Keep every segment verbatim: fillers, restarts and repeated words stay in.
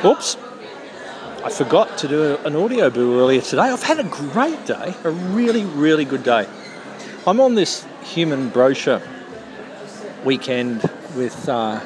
Oops. I forgot to do an audio boo earlier today. I've had a great day, a really, really good day. I'm on this human brochure weekend with uh,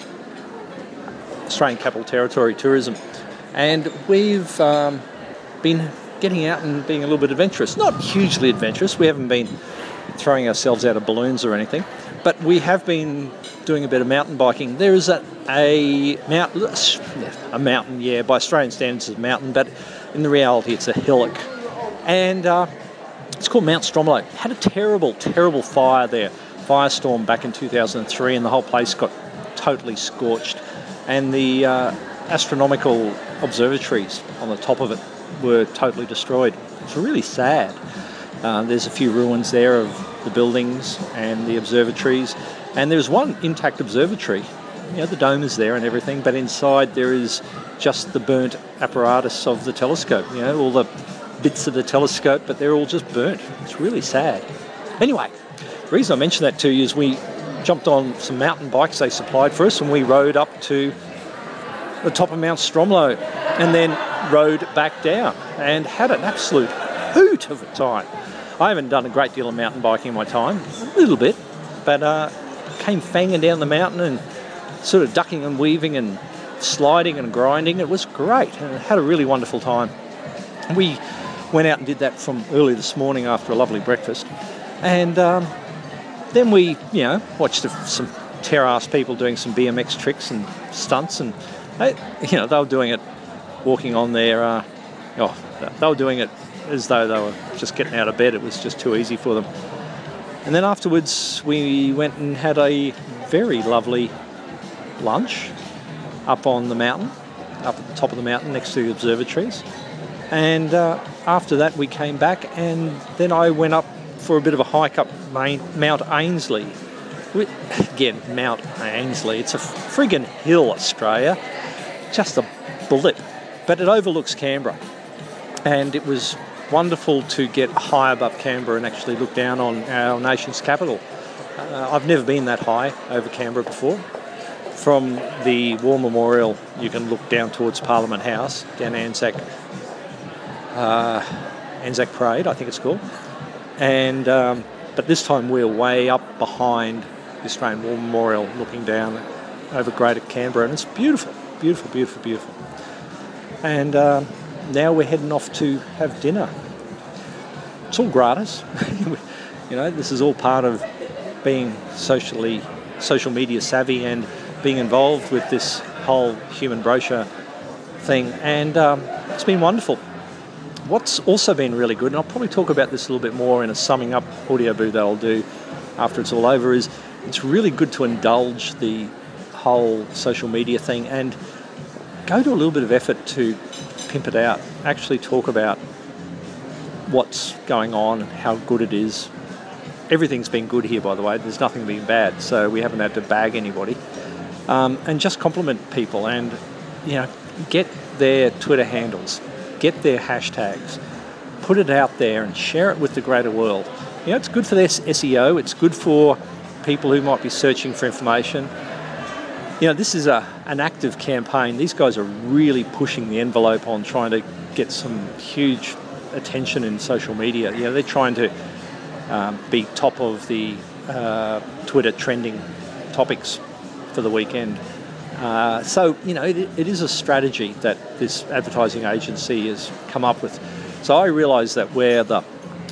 Australian Capital Territory Tourism, and we've um, been getting out and being a little bit adventurous. Not hugely adventurous. We haven't been throwing ourselves out of balloons or anything, but we have been doing a bit of mountain biking. There is a, a mountain, a mountain, yeah, by Australian standards it's a mountain, but in the reality it's a hillock. And uh, it's called Mount Stromlo. Had a terrible, terrible fire there, firestorm back in two thousand three, and the whole place got totally scorched. And the uh, astronomical observatories on the top of it were totally destroyed. It's really sad. Uh, there's a few ruins there of the buildings and the observatories, and there's one intact observatory. You know, the dome is there and everything, but inside there is just the burnt apparatus of the telescope. You know, all the bits of the telescope, but they're all just burnt. It's really sad. Anyway, the reason I mention that to you is we jumped on some mountain bikes they supplied for us, and we rode up to the top of Mount Stromlo and then rode back down and had an absolute hoot of a time. I haven't done a great deal of mountain biking in my time, a little bit, but uh, came fanging down the mountain and sort of ducking and weaving and sliding and grinding. It was great, and I had a really wonderful time. We went out and did that from early this morning after a lovely breakfast, and um, then we, you know, watched some terrace people doing some B M X tricks and stunts, and they, you know, they were doing it walking on their, uh, oh, they were doing it as though they were just getting out of bed. It was just too easy for them. And then afterwards we went and had a very lovely lunch up on the mountain, up at the top of the mountain next to the observatories. And uh, after that we came back, and then I went up for a bit of a hike up main, Mount Ainslie. Again, Mount Ainslie, it's a friggin' hill, Australia, just a blip, but it overlooks Canberra. And it was wonderful to get high above Canberra and actually look down on our nation's capital. Uh, I've never been that high over Canberra before. From the War Memorial, you can look down towards Parliament House, down Anzac, uh, Anzac Parade, I think it's called. And um, but this time we're way up behind the Australian War Memorial, looking down over Greater Canberra, and it's beautiful, beautiful, beautiful, beautiful. And um, now we're heading off to have dinner. It's all gratis. You know, this is all part of being socially, social media savvy and being involved with this whole human brochure thing. And um, it's been wonderful. What's also been really good, and I'll probably talk about this a little bit more in a summing up audio boo that I'll do after it's all over, is it's really good to indulge the whole social media thing and go to a little bit of effort to pimp it out, actually talk about what's going on and how good it is. Everything's been good here, by the way. There's nothing been bad, so we haven't had to bag anybody. Um, and just compliment people and, you know, get their Twitter handles, get their hashtags, put it out there and share it with the greater world. You know, it's good for their S E O, it's good for people who might be searching for information. You know, this is a an active campaign. These guys are really pushing the envelope on trying to get some huge attention in social media. You know, they're trying to um, be top of the uh, Twitter trending topics for the weekend. Uh, so, you know, it, it is a strategy that this advertising agency has come up with. So I realise that we're the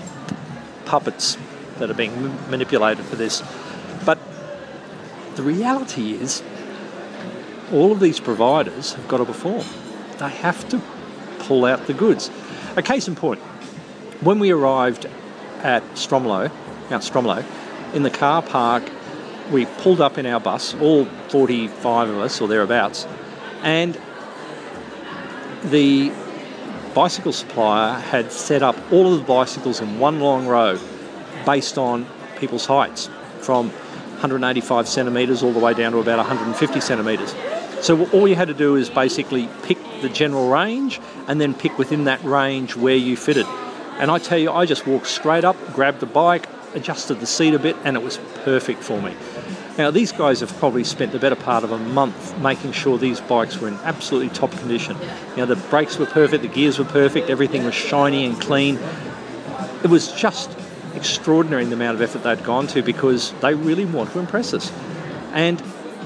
puppets that are being m- manipulated for this. But the reality is, all of these providers have got to perform. They have to pull out the goods. A case in point, when we arrived at Stromlo, Mount Stromlo, in the car park, we pulled up in our bus, all forty-five of us or thereabouts, and the bicycle supplier had set up all of the bicycles in one long row based on people's heights, from one hundred eighty-five centimetres all the way down to about one hundred fifty centimetres. So all you had to do is basically pick the general range and then pick within that range where you fitted. And I tell you, I just walked straight up, grabbed the bike, adjusted the seat a bit, and it was perfect for me. Now, these guys have probably spent the better part of a month making sure these bikes were in absolutely top condition. You know, the brakes were perfect, the gears were perfect, everything was shiny and clean. It was just extraordinary the amount of effort they'd gone to, because they really want to impress us. And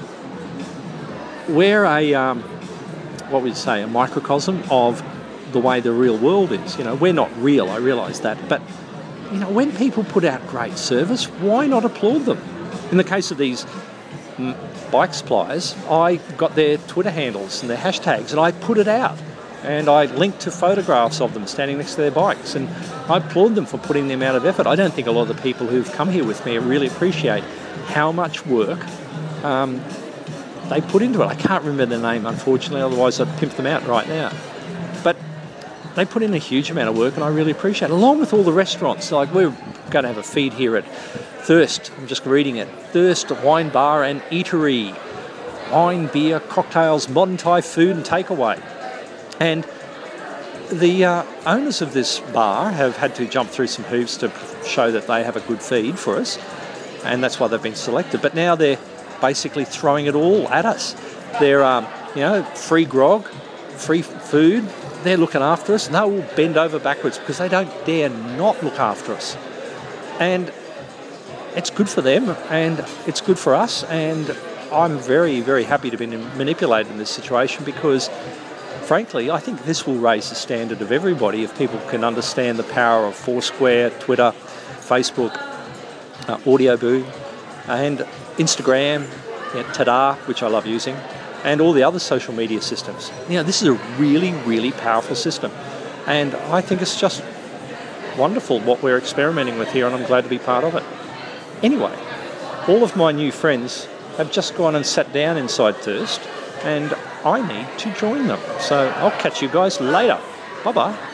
we're a, um, what would you say, a microcosm of the way the real world is. You know, we're not real, I realise that, but you know, when people put out great service, why not applaud them? In the case of these mm, bike suppliers, I got their Twitter handles and their hashtags, and I put it out. And I linked to photographs of them standing next to their bikes, and I applaud them for putting the amount of effort. I don't think a lot of the people who've come here with me really appreciate how much work um, they put into it. I can't remember their name, unfortunately, otherwise I'd pimp them out right now. But they put in a huge amount of work, and I really appreciate it, along with all the restaurants. Like, we're going to have a feed here at Thirst, I'm just reading it, Thirst Wine Bar and Eatery. Wine, beer, cocktails, modern Thai food and takeaway. And the uh, owners of this bar have had to jump through some hoops to show that they have a good feed for us, and that's why they've been selected. But now they're basically throwing it all at us. They're, um, you know, free grog, free food. They're looking after us, and they will bend over backwards because they don't dare not look after us. And it's good for them, and it's good for us. And I'm very, very happy to be manipulated in this situation, because frankly, I think this will raise the standard of everybody if people can understand the power of Foursquare, Twitter, Facebook, uh, Audioboo, and Instagram, you know, Tada, which I love using, and all the other social media systems. You know, this is a really, really powerful system. And I think it's just wonderful what we're experimenting with here, and I'm glad to be part of it. Anyway, all of my new friends have just gone and sat down inside Thirst, and I need to join them. So I'll catch you guys later. Bye-bye.